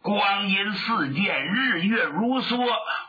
光阴似箭，日月如梭，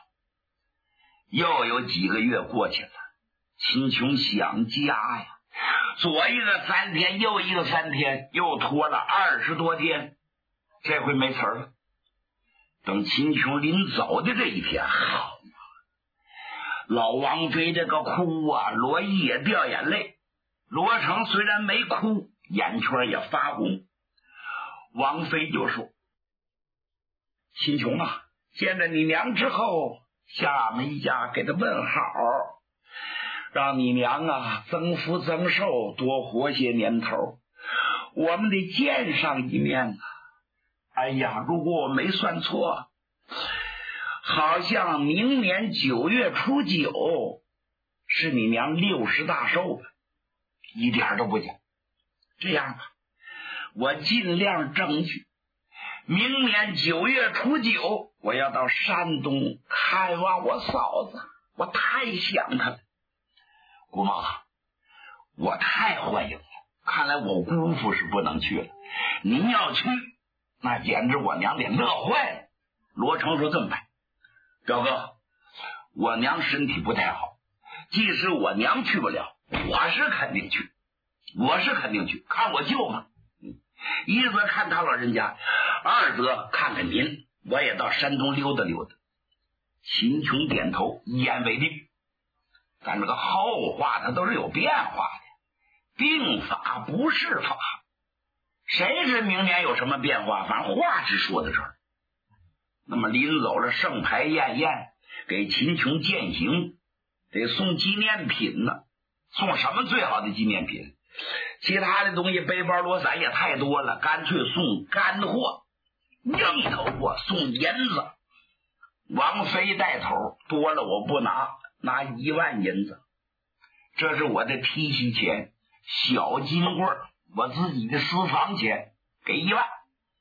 又有几个月过去了。秦琼想家呀，左一个3天，右一个3天，又拖了20多天，这回没词儿了。等秦琼临走的这一天，好嘛，老王妃这个哭啊，罗毅也掉眼泪。罗成虽然没哭，眼圈也发红。王妃就说：秦琼啊，见了你娘之后，下俺们一家给他问好，让你娘啊增福增寿，多活些年头，我们得见上一面啊。哎呀，如果我没算错，好像明年9月初9是你娘60大寿了。一点都不假。这样吧，我尽量争取明年9月初9，我要到山东看望我嫂子，我太想她了。姑妈，我太欢迎了，看来我姑父是不能去了，您要去，那简直我娘得乐坏了。罗成说：这么办，表哥，我娘身体不太好，即使我娘去不了，我是肯定去，看我舅妈。一则看他老人家，二则看看您，我也到山东溜达溜达。秦琼点头，一言为定。但这个后话它都是有变化的，定法不是法，谁知明年有什么变化？反正话是说到这儿。那么临走了，盛牌宴宴，给秦琼饯行，得送纪念品呢。送什么最好的纪念品？其他的东西背包罗伞也太多了，干脆送干货，硬头货，送银子。王妃带头，多了我不拿1万银子，这是我的提息钱，小金棍，我自己的私房钱，给1万。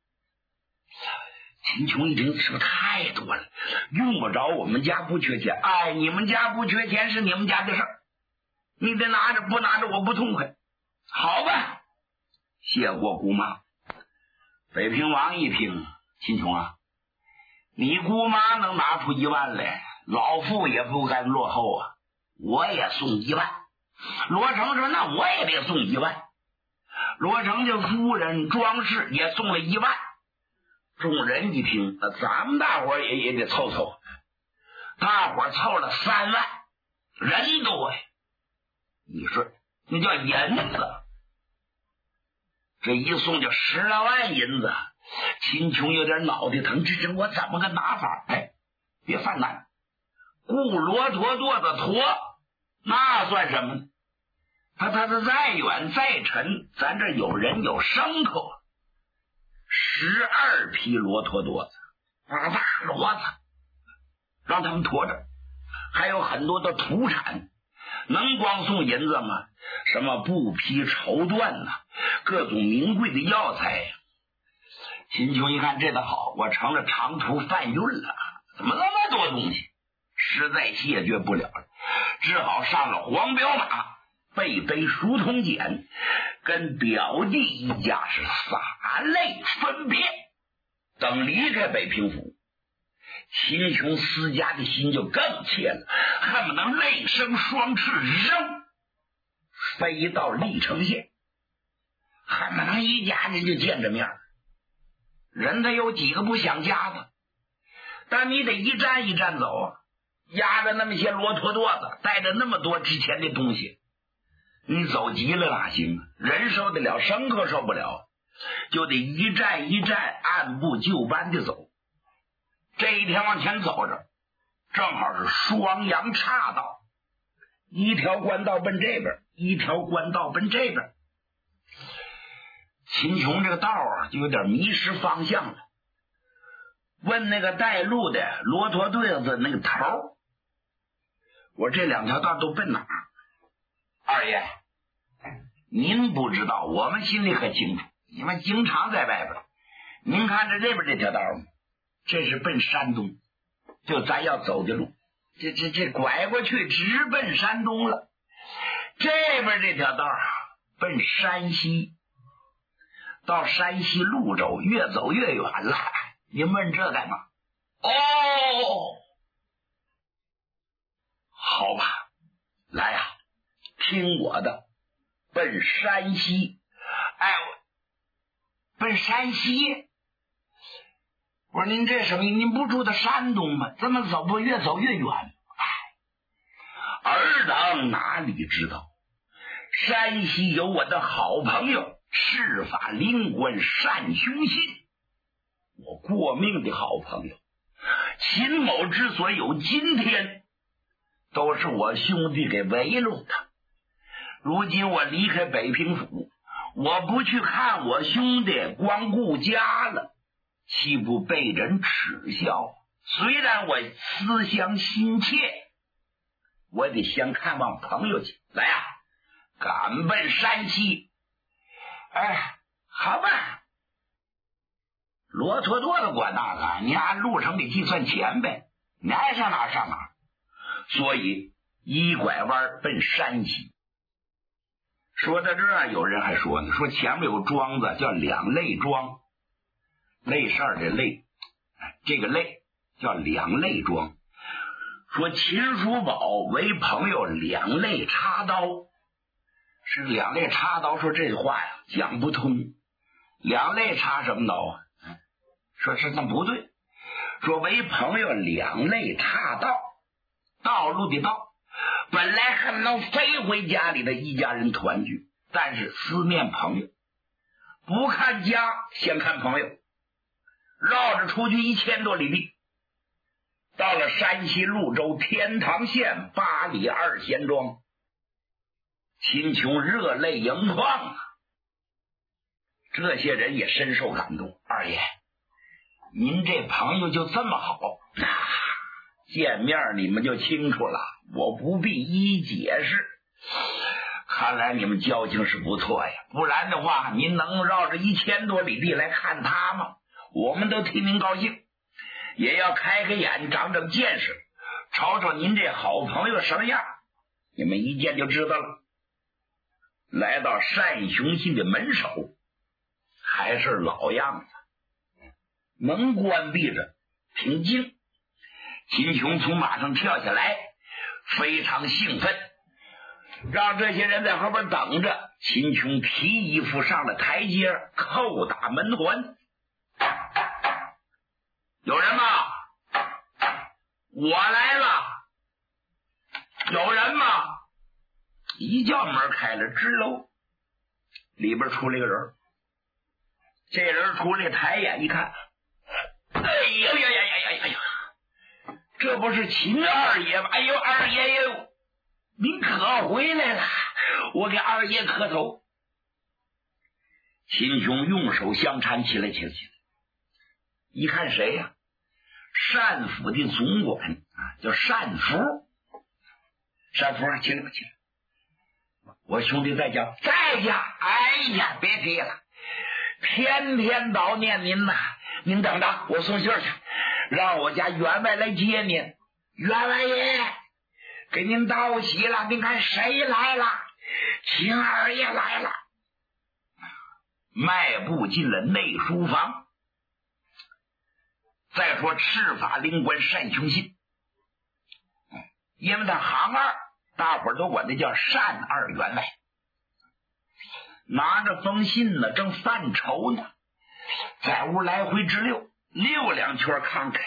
秦琼一听，这太多了，用不着，我们家不缺钱。哎，你们家不缺钱是你们家的事儿，你得拿着，不拿着我不痛快。好吧，谢过姑妈。北平王一听，秦琼啊，你姑妈能拿出1万来，老妇也不敢落后啊，我也送1万。罗成说：那我也得送1万。罗成家夫人庄氏也送了1万。众人一听，咱们大伙也得凑凑，大伙凑了3万，人多呀。你说那叫银子，这一送就10来万银子。秦琼有点脑袋疼，这我怎么个拿法？哎，别犯难，雇骆驼垛子驮，那算什么呢？他再远再沉，咱这有人有牲口，12匹骆驼垛子，大骡子，让他们驮着。还有很多的土产，能光送银子吗？什么布匹绸缎呐，各种名贵的药材。秦琼一看这倒好，我成了长途贩运了，怎么那么多东西？实在谢绝不了了，只好上了黄骠马，背书通简，跟表弟一家是洒泪分别。等离开北平府，秦琼思家的心就更切了，恨不能泪生双翅扔飞到历城县，恨不能一家人就见着面。人他有几个不想家的，但你得一站一站走啊，压着那么些骆驼垛子，带着那么多值钱的东西，你走急了哪行啊？人受得了，牲口受不了，就得一站一站按部就班的走。这一天往前走着，正好是双阳岔道，一条官道奔这边，一条官道奔这边。秦琼这个道啊，就有点迷失方向了，问那个带路的骆驼队子那个头，我这2条道都奔哪儿？二爷，您不知道，我们心里可清楚，你们经常在外边。您看着这边这条道吗？这是奔山东，就咱要走的路，这拐过去直奔山东了。这边这条道奔山西，到山西潞州，越走越远了， 你问这干嘛？哦，好吧，来呀，听我的，奔山西。哎，奔山西？我说您这什么？您不住在山东吗？怎么走不越走越远？哎，尔等哪里知道，山西有我的好朋友赤法灵官单雄信，我过命的好朋友。秦某之所以有今天，都是我兄弟给围拢的。如今我离开北平府，我不去看我兄弟，光顾家了，岂不被人耻笑？虽然我思乡心切，我得先看望朋友去。来啊，赶奔山西。哎，好吧，骆驼多的管那个，你按路程得计算钱呗，你爱上哪上哪。所以一拐弯奔山西。说到这儿，有人还说呢，说前面有庄子叫两肋庄，肋扇的肋，这个肋叫两肋庄。说秦叔宝为朋友两肋插刀，是两肋插刀，说这话呀讲不通。两肋插什么刀啊？说是那不对，说为朋友两肋插刀，道路的道，本来还能飞回家里的一家人团聚，但是思念朋友，不看家先看朋友，绕着出去1000多里地，到了山西潞州天堂县8里2贤庄，秦琼热泪盈眶啊！这些人也深受感动。二爷，您这朋友就这么好，见面你们就清楚了，我不必一一解释。看来你们交情是不错呀，不然的话您能绕着1000多里地来看他吗？我们都替您高兴，也要开开眼，长长见识，瞅瞅您这好朋友什么样，你们一见就知道了。来到单雄信的门首，还是老样子，门关闭着，挺静。秦琼从马上跳下来，非常兴奋，让这些人在后边等着。秦琼提衣服上了台阶，叩打门环。有人吗？我来了。有人吗？一叫门开了，吱喽，里边出来个人。这人出来抬眼一看，哎呦呀呀呀呀呀呀！这不是秦二爷吗？哎呦，二爷哟，您可回来了，我给二爷磕头。秦琼用手相搀，起来，一看谁呀？单府的总管啊，叫单福。单福，起来吧，起来。我兄弟在家，在家。哎呀，别提了，天天悼念您呐。您等着，我送信去，让我家员外来接您。员外爷，给您道喜了，您看谁来了？秦二爷来了。迈步进了内书房。再说赤法灵官单雄信，因为他行二，大伙儿都管他叫单二员外，拿着封信呢，正犯愁呢，在屋来回直溜2圈看看。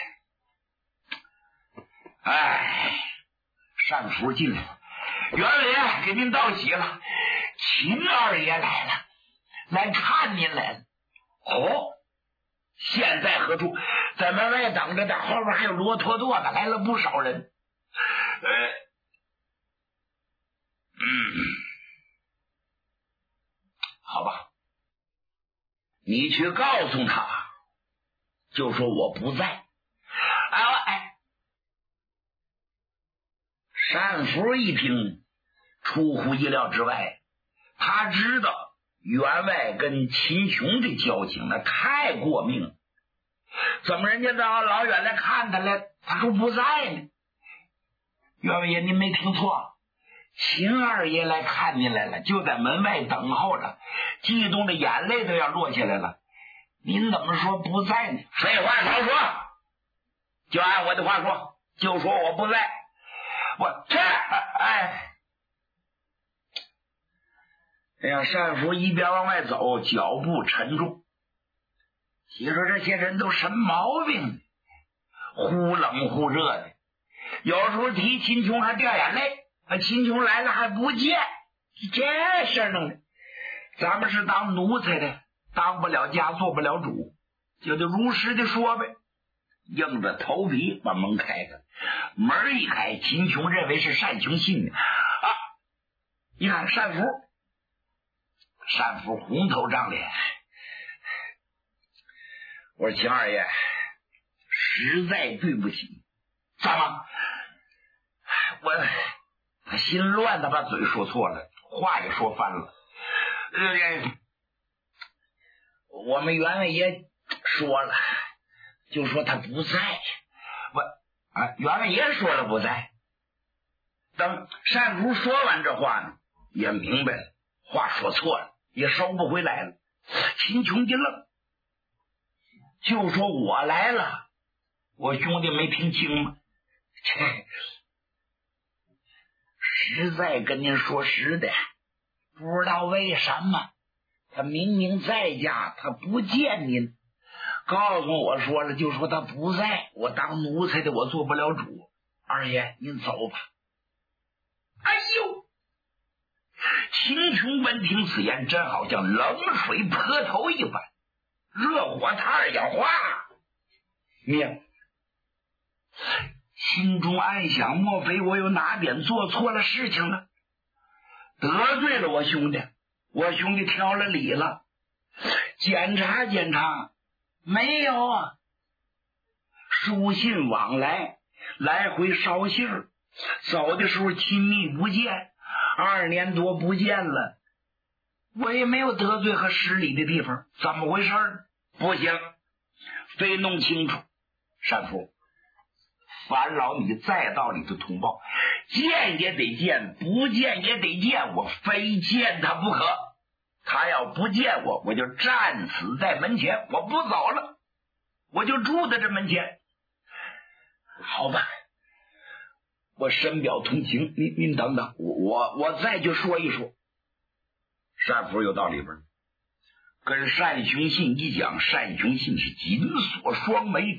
哎，单福进来了，员外爷，给您道喜了，秦二爷来了，来看您来了。哦，现在何处？在门外等着的，后边还有骆驼垛的，来了不少人。好吧，你去告诉他，就说我不在。单福一听，出乎意料之外，他知道员外跟秦琼的交情那太过命了，怎么人家老远来看他来，他说不在呢？员外爷，您没听错，秦二爷来看您来了，就在门外等候着，激动的眼泪都要落下来了。 您怎么说不在呢？废话少说，就按我的话说，就说我不在。我这哎呀，单福一边往外走，脚步沉重。你说这些人都什么毛病？忽冷忽热的，有时候提秦琼还掉眼泪，秦琼来了还不见，这事儿弄的，咱们是当奴才的，当不了家，做不了主，就得如实的说呗。硬着头皮把门开开，门一开，秦琼认为是单雄信呢啊！一看单福红头胀脸，我说秦二爷，实在对不起。怎么？我心乱的把嘴说错了，话也说翻了。我们员外爷说了，就说他不在。员外爷说了不在。等单福说完这话呢，也明白了，话说错了，也收不回来了。秦琼一愣，就说我来了，我兄弟没听清吗？实在跟您说实的，不知道为什么他明明在家，他不见您，告诉我说了，就说他不在，我当奴才的我做不了主。二爷您走吧。哎呦，秦琼闻听此言，真好像冷水泼头一般，热火炭要化灭。心中暗想，莫非我有哪点做错了事情了，得罪了我兄弟，我兄弟挑了理了。检查检查，没有啊，书信往来，来回捎信儿，走的时候亲密不见，2年多不见了，我也没有得罪和失礼的地方，怎么回事呢？不行，非弄清楚。单福，烦劳你再到里头通报，见也得见，不见也得见，我非见他不可。他要不见我，我就站死在门前，我不走了，我就住在这门前。好吧，我深表同情，您等等，我再去说一说。单福又到里边，跟单雄信一讲，单雄信是紧锁双眉，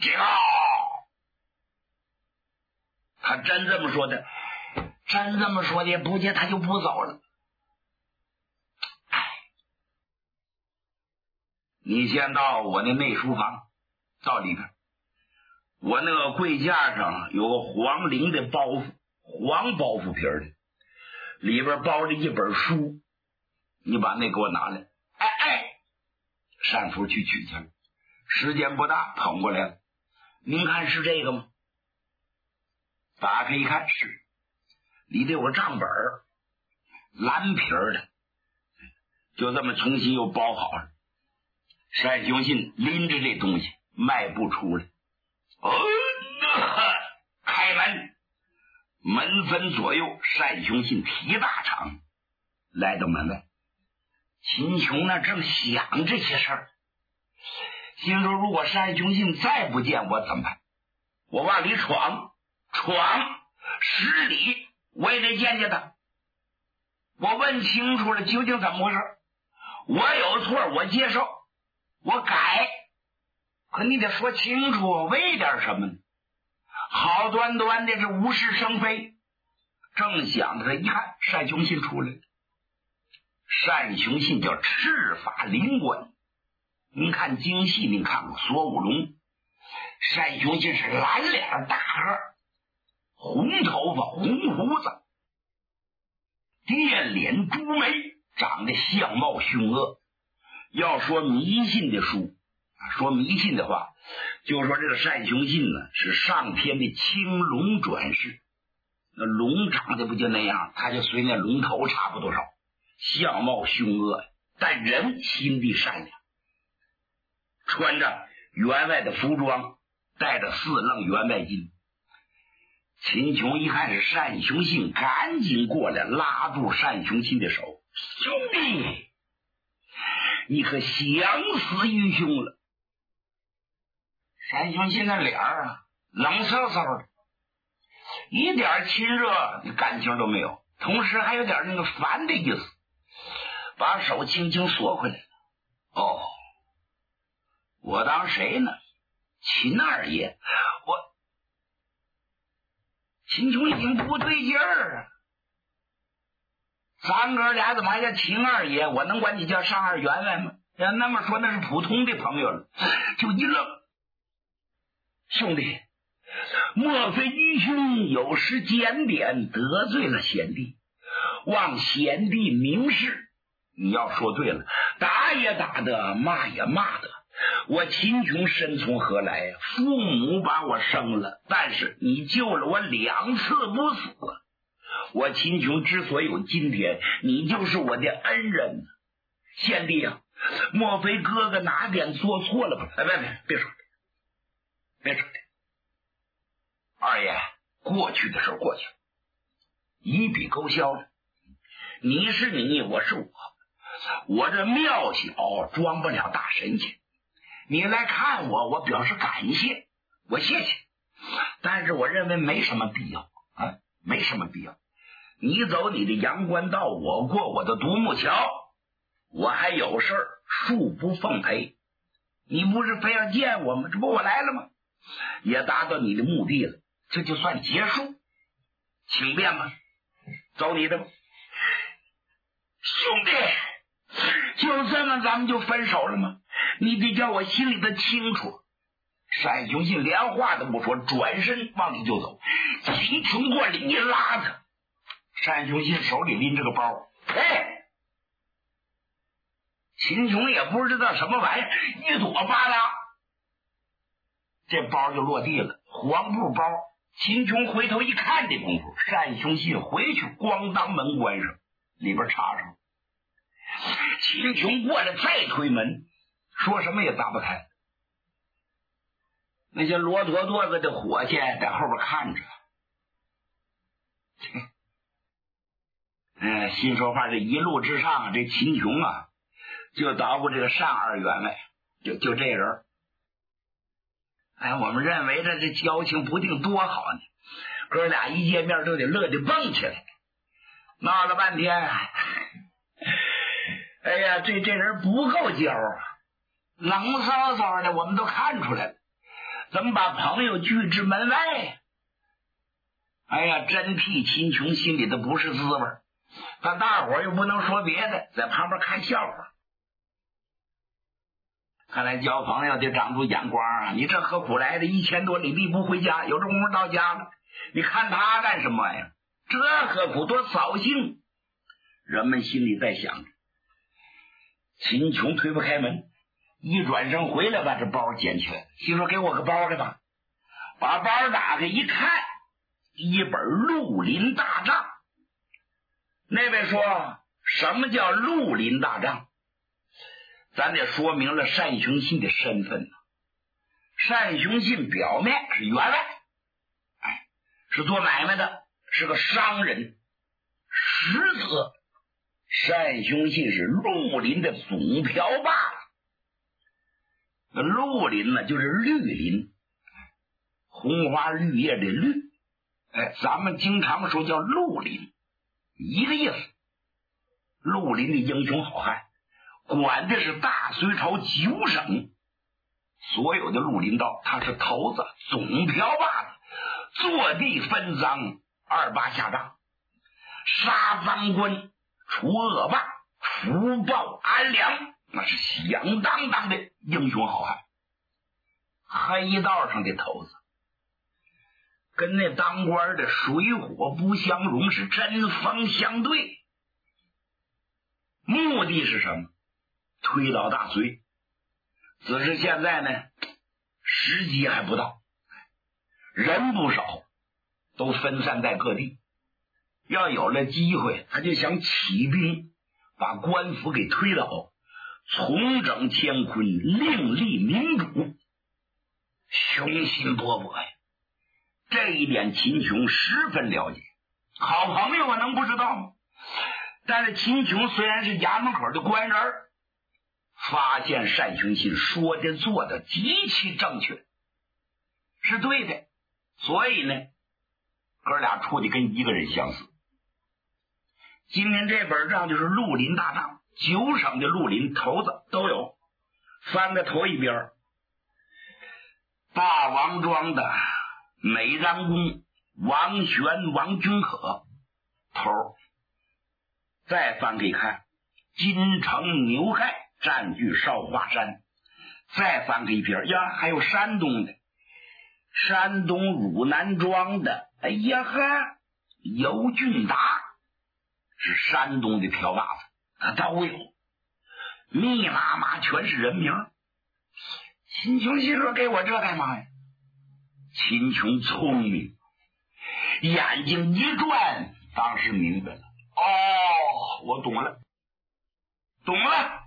他真这么说的，也不见他就不走了。你先到我那内书房，到里边，我那个柜架上有个黄绫的包袱，黄包袱皮的，里边包着一本书，你把那给我拿来。单福去取去了，时间不大，捧过来了。您看是这个吗？打开一看，是里头有个账本，蓝皮的，就这么重新又包好了。单雄信拎着这东西迈步出来，开门，门分左右，单雄信提大场来到门外。秦琼呢正想这些事儿，心说如果单雄信再不见我怎么办？我往里闯10里，我也得见见他。我问清楚了究竟怎么回事，我有错我接受，我改，可你得说清楚为点什么呢？好端端的这无事生非。正想着，一看单雄信出来了。单雄信叫赤发灵官，您看京戏，您看过索武龙。单雄信是蓝脸大个，红头发红胡子，电脸朱眉，长得相貌凶恶。要说迷信的书，说迷信的话，就说这个单雄信呢是上天的青龙转世，那龙长得不就那样，他就随那龙头差不多少，相貌凶恶，但人心地善良，穿着员外的服装，带着4楞员外金。秦琼一看是单雄信，赶紧过来拉住单雄信的手，兄弟，你可想死于兄了。 单雄信那脸啊，冷飕飕的，一点亲热的感情都没有，同时还有点那个烦的意思，把手轻轻缩回来了。哦，我当谁呢？秦二爷，秦琼已经不对劲儿啊！咱哥俩怎么还叫秦二爷？我能管你叫上二员外吗？要那么说，那是普通的朋友了。就一愣，兄弟，莫非愚兄有失检点，得罪了贤弟，望贤弟明示？你要说对了，打也打的，骂也骂的。我秦琼身从何来呀？父母把我生了，但是你救了我2次不死。我秦琼之所以有今天，你就是我的恩人。贤弟啊，莫非哥哥哪点做错了吧？别说别说二爷，过去的事过去了，一笔勾销了。你是你，我是我这庙小装不了大神仙，你来看我表示感谢，我谢谢，但是我认为没什么必要啊，没什么必要。你走你的阳关道，我过我的独木桥，我还有事儿，恕不奉陪。你不是非要见我吗？这不我来了吗？也达到你的目的了，这就算结束，请便吧，走你的吧。兄弟，就这么咱们就分手了吗？你得叫我心里的清楚。单雄信连话都不说，转身往里就走。秦琼过来一拉他，单雄信手里拎着个包，秦琼也不知道什么玩意儿，一躲巴拉，这包就落地了，黄布包。秦琼回头一看的功夫，单雄信回去咣当门关上，里边插上。秦琼过来再推门，说什么也打不开。那些罗陀垛子的伙计在后边看着。新说话这一路之上，这秦琼啊就捣鼓这个单二员外，就这人。我们认为这交情不定多好呢，哥俩一见面都得乐得蹦起来，闹了半天。哎呀，这人不够交啊，冷骚骚的，我们都看出来了，怎么把朋友拒之门外呀？哎呀，真替秦琼心里的不是滋味，但大伙又不能说别的，在旁边看笑话。看来交朋友得长出眼光啊！你这何苦来的？1000多里地不回家，有这功夫到家了，你看他干什么玩意儿？这何苦，多扫兴！人们心里在想着。秦琼推不开门，一转身回来把这包捡起来，心说给我个包来吧。把包打开一看，一本绿林大账。那位说什么叫绿林大账？咱得说明了单雄信的身份呢。单雄信表面是员外，是做买卖的，是个商人，实则单雄信是绿林的总瓢把子。那绿林呢，就是绿林，红花绿叶的绿，咱们经常说叫绿林，一个意思。绿林的英雄好汉，管的是大隋朝9省所有的绿林道，他是头子，总瓢把子，坐地分赃，28下账，杀赃官，除恶霸，福报安良，那是响当当的英雄好汉。黑道上的头子跟那当官的水火不相容，是针锋相对。目的是什么？推倒大隋。只是现在呢，时机还不到，人不少，都分散在各地。要有了机会，他就想起兵，把官府给推倒，重整乾坤，另立民主，雄心勃勃呀！这一点秦琼十分了解。好朋友能不知道吗？但是秦琼虽然是衙门口的官人，发现单雄信说的做的极其正确， 是对的，所以呢，哥俩处的跟一个人相似。今天这本账就是绿林大账，9省的绿林头子都有。翻在头一边，大王庄的美髯公王玄、王君可头。再翻给看，金城牛亥占据少华山。再翻给一边呀，还有山东的，山东汝南庄的，哎呀哈，尤俊达是山东的条把子，他都有，密麻麻全是人名。秦琼心说给我这干嘛呀？秦琼聪明，眼睛一转，当时明白了。哦，我懂了，懂了。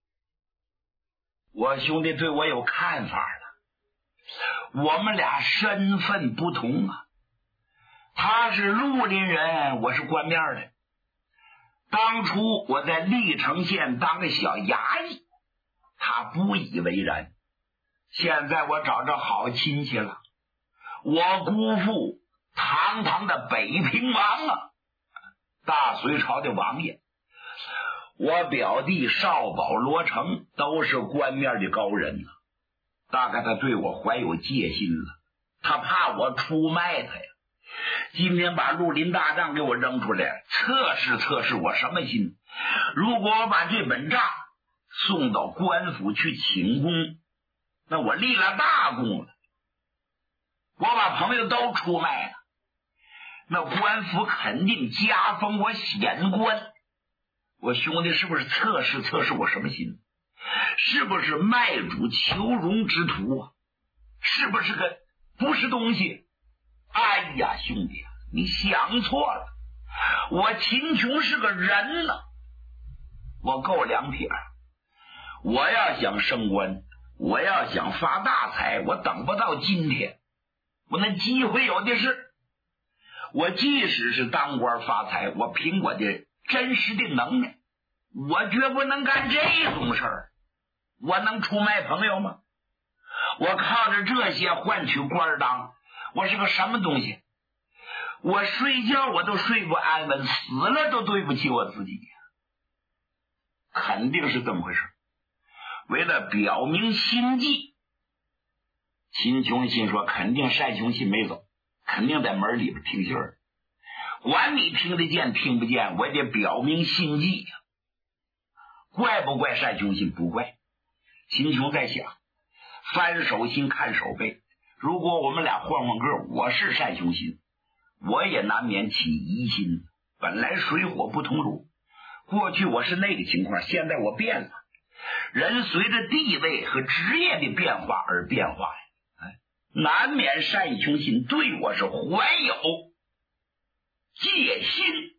我兄弟对我有看法了，我们俩身份不同啊。他是绿林人，我是官面的。当初我在历城县当个小衙役，他不以为然。现在我找着好亲戚了，我姑父堂堂的北平王啊，大隋朝的王爷。我表弟少保罗成都是官面的高人啊，大概他对我怀有戒心了，他怕我出卖他呀。今天把绿林大账给我扔出来，测试测试我什么心。如果我把这本账送到官府去请功，那我立了大功了。我把朋友都出卖了，那官府肯定加封我显官。我兄弟是不是测试测试我什么心？是不是卖主求荣之徒啊？是不是个不是东西？哎呀，兄弟，你想错了，我秦琼是个人呢，我够两撇。我要想升官，我要想发大财，我等不到今天，我那机会有的是。我即使是当官发财，我凭我的真实的能耐，我绝不能干这种事儿。我能出卖朋友吗？我靠着这些换取官当，我是个什么东西？我睡觉我都睡不安稳，死了都对不起我自己。肯定是这么回事。为了表明心迹，秦琼心说肯定单雄信没走，肯定在门里边听信儿，管你听得见听不见，我得表明心迹呀。怪不怪单雄信？不怪。秦琼在想，翻手心看手背，如果我们俩换换个，我是单雄信，我也难免起疑心。本来水火不同路，过去我是那个情况，现在我变了。人随着地位和职业的变化而变化呀，难免单雄信对我是怀有戒心。